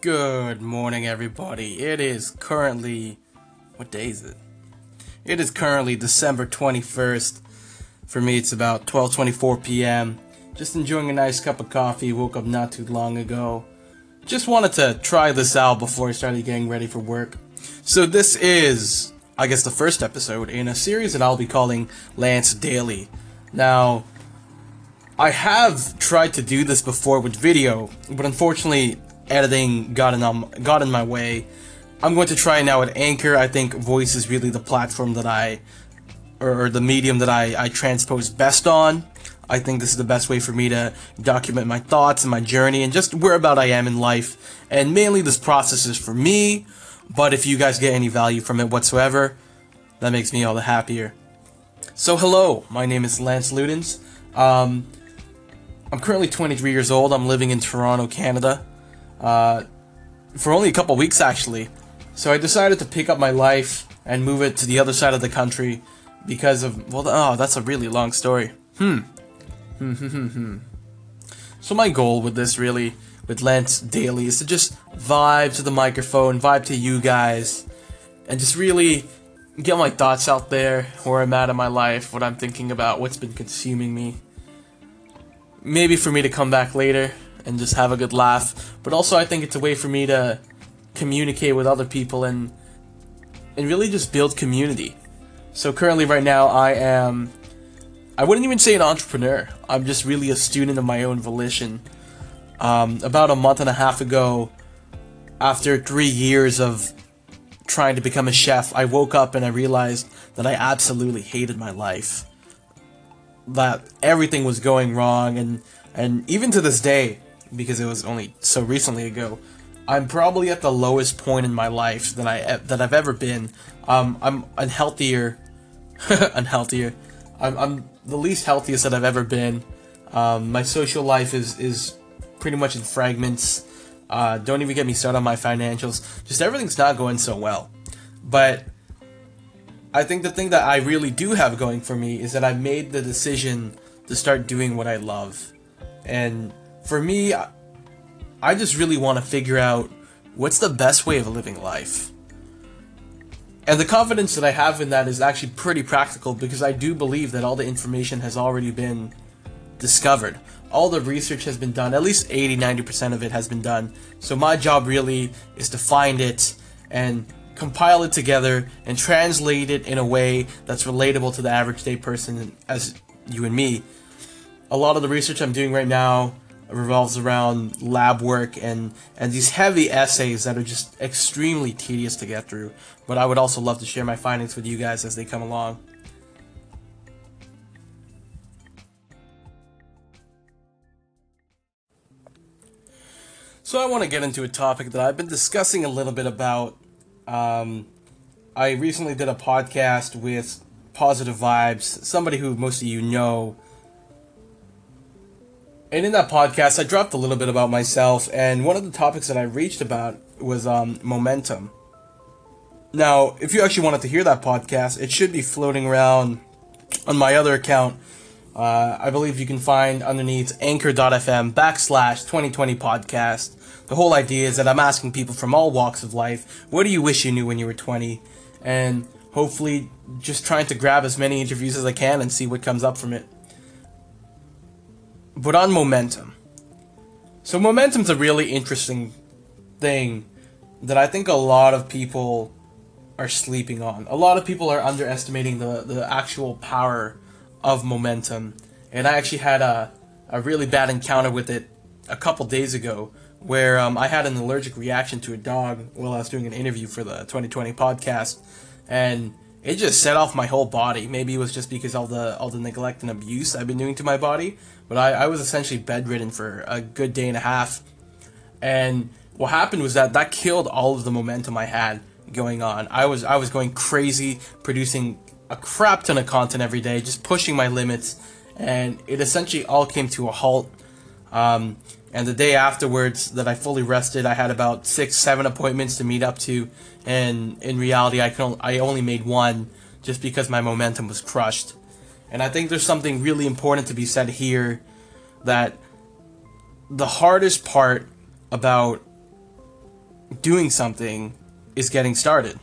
Good morning, everybody. It is currently... What day is it? It is currently December 21st. For me, it's about 12:24 p.m. Just enjoying a nice cup of coffee. Woke up not too long ago. Just wanted to try this out before I started getting ready for work. So this is, I guess, the first episode in a series that I'll be calling Lance Daily. Now, I have tried to do this before with video, but unfortunately editing got in my way. I'm going to try now at Anchor. I think voice is really the platform that or the medium that I transpose best on. I think this is the best way for me to document my thoughts and my journey and just whereabout I am in life. And mainly this process is for me, but if you guys get any value from it whatsoever, that makes me all the happier. So hello, my name is Lance Ludens. I'm currently 23 years old. I'm living in Toronto, Canada. For only a couple weeks actually. So I decided to pick up my life and move it to the other side of the country because of, that's a really long story. So my goal with this really, with Lance Daily, is to just vibe to the microphone, vibe to you guys, and just really get my thoughts out there, where I'm at in my life, what I'm thinking about, what's been consuming me. Maybe for me to come back later and just have a good laugh, but also I think it's a way for me to communicate with other people and really just build community. So currently right now I wouldn't even say an entrepreneur. I'm just really a student of my own volition. About a month and a half ago, after 3 years of trying to become a chef, I woke up and I realized that I absolutely hated my life. That everything was going wrong, and even to this day, because it was only so recently ago, I'm probably at the lowest point in my life that I've ever been. I'm unhealthier. I'm the least healthiest that I've ever been. My social life is pretty much in fragments. Don't even get me started on my financials. Just everything's not going so well. But I think the thing that I really do have going for me is that I made the decision to start doing what I love. And for me, I just really want to figure out what's the best way of living life. And the confidence that I have in that is actually pretty practical, because I do believe that all the information has already been discovered. All the research has been done, at least 80-90% of it has been done. So my job really is to find it and compile it together and translate it in a way that's relatable to the average day person as you and me. A lot of the research I'm doing right now revolves around lab work and these heavy essays that are just extremely tedious to get through. But I would also love to share my findings with you guys as they come along. So I want to get into a topic that I've been discussing a little bit about. I recently did a podcast with Positive Vibes, somebody who most of you know. And in that podcast, I dropped a little bit about myself, and one of the topics that I reached about was momentum. Now, if you actually wanted to hear that podcast, it should be floating around on my other account. I believe you can find underneath anchor.fm/2020 podcast. The whole idea is that I'm asking people from all walks of life, what do you wish you knew when you were 20? And hopefully just trying to grab as many interviews as I can and see what comes up from it. But on momentum. So momentum's a really interesting thing that I think a lot of people are sleeping on. A lot of people are underestimating the actual power of momentum. And I actually had a really bad encounter with it a couple days ago, where I had an allergic reaction to a dog while I was doing an interview for the 2020 podcast, and it just set off my whole body. Maybe it was just because all the neglect and abuse I've been doing to my body, but I was essentially bedridden for a good day and a half. And what happened was that killed all of the momentum I had going on. I was going crazy, producing a crap ton of content every day, just pushing my limits, and it essentially all came to a halt. And the day afterwards that I fully rested, I had about 6-7 appointments to meet up to, and in reality I only made one just because my momentum was crushed. And I think there's something really important to be said here, that the hardest part about doing something is getting started.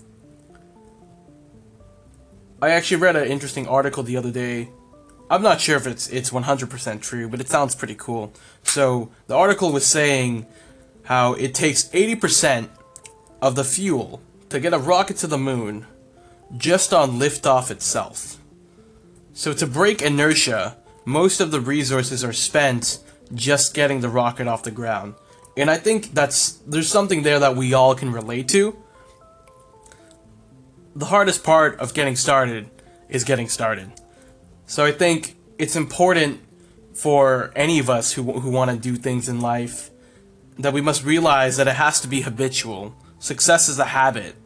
I actually read an interesting article the other day. I'm not sure if it's 100% true, but it sounds pretty cool. So the article was saying how it takes 80% of the fuel to get a rocket to the moon just on liftoff itself. So to break inertia, most of the resources are spent just getting the rocket off the ground. And I think there's something there that we all can relate to. The hardest part of getting started is getting started. So I think it's important for any of us who want to do things in life that we must realize that it has to be habitual. Success is a habit.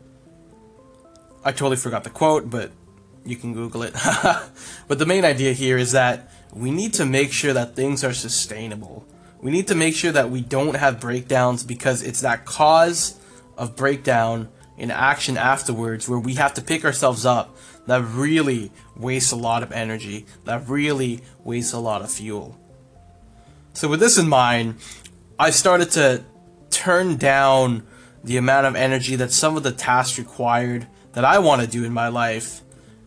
I totally forgot the quote, but you can Google it. But the main idea here is that we need to make sure that things are sustainable. We need to make sure that we don't have breakdowns, because it's that cause of breakdown in action afterwards where we have to pick ourselves up that really wastes a lot of energy, that really wastes a lot of fuel. So with this in mind, I started to turn down the amount of energy that some of the tasks required that I want to do in my life.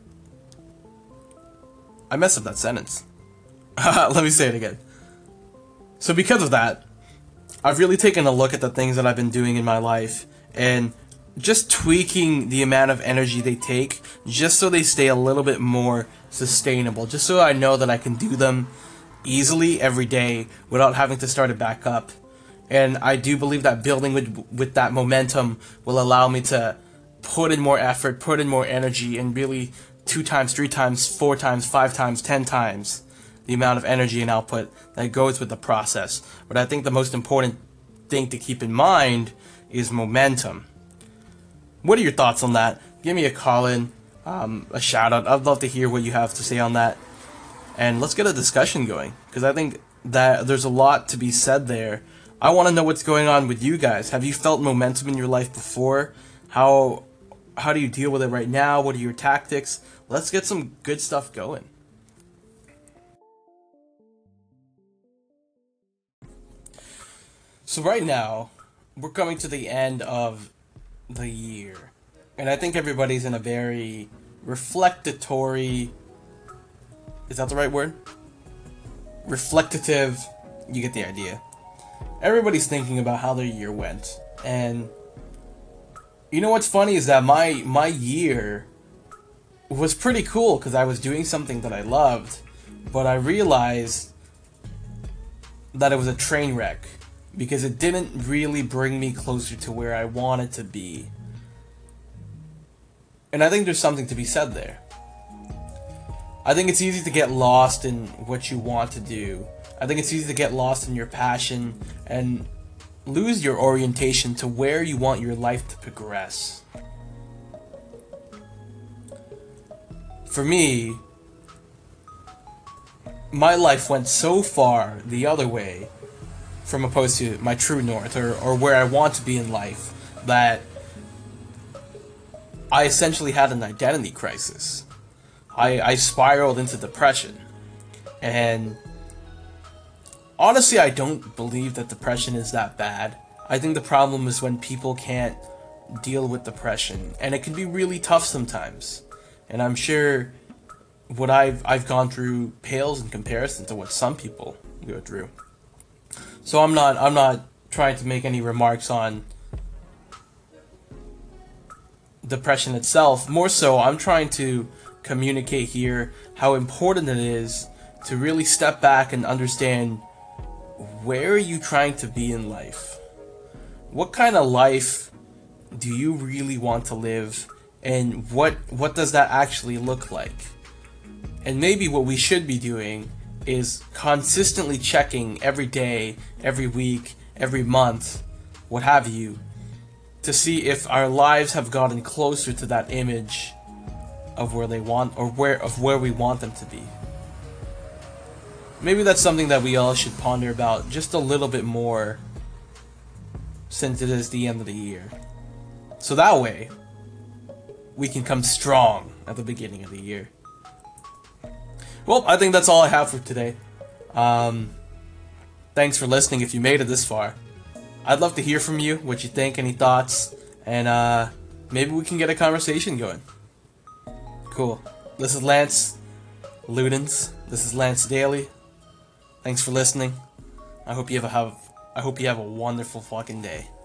I messed up that sentence. Let me say it again. So because of that, I've really taken a look at the things that I've been doing in my life and just tweaking the amount of energy they take just so they stay a little bit more sustainable, just so I know that I can do them easily every day without having to start it back up. And I do believe that building with that momentum will allow me to put in more effort, put in more energy, and really 2 times, 3 times, 4 times, 5 times, 10 times the amount of energy and output that goes with the process. But I think the most important thing to keep in mind is momentum. What are your thoughts on that? Give me a call in, a shout out. I'd love to hear what you have to say on that. And let's get a discussion going, because I think that there's a lot to be said there. I want to know what's going on with you guys. Have you felt momentum in your life before? How do you deal with it right now? What are your tactics? Let's get some good stuff going. So right now, we're coming to the end of the year. And I think everybody's in a very reflectatory, is that the right word? Reflectative, you get the idea. Everybody's thinking about how their year went. And you know what's funny is that my year was pretty cool because I was doing something that I loved, but I realized that it was a train wreck because it didn't really bring me closer to where I wanted to be. And I think there's something to be said there. I think it's easy to get lost in what you want to do. I think it's easy to get lost in your passion and lose your orientation to where you want your life to progress. For me, my life went so far the other way from opposed to my true north or where I want to be in life that I essentially had an identity crisis. I spiraled into depression. And honestly, I don't believe that depression is that bad. I think the problem is when people can't deal with depression, and it can be really tough sometimes. And I'm sure what I've gone through pales in comparison to what some people go through. So I'm not trying to make any remarks on depression itself. More so, I'm trying to communicate here how important it is to really step back and understand, where are you trying to be in life? What kind of life do you really want to live? And what does that actually look like? And maybe what we should be doing is consistently checking every day, every week, every month, what have you, to see if our lives have gotten closer to that image of where they want, or where we want them to be. Maybe that's something that we all should ponder about just a little bit more, since it is the end of the year. So that way, we can come strong at the beginning of the year. Well, I think that's all I have for today. Thanks for listening if you made it this far. I'd love to hear from you, what you think, any thoughts, and maybe we can get a conversation going. Cool. This is Lance Ludens. This is Lance Daly. Thanks for listening. I hope you have a wonderful fucking day.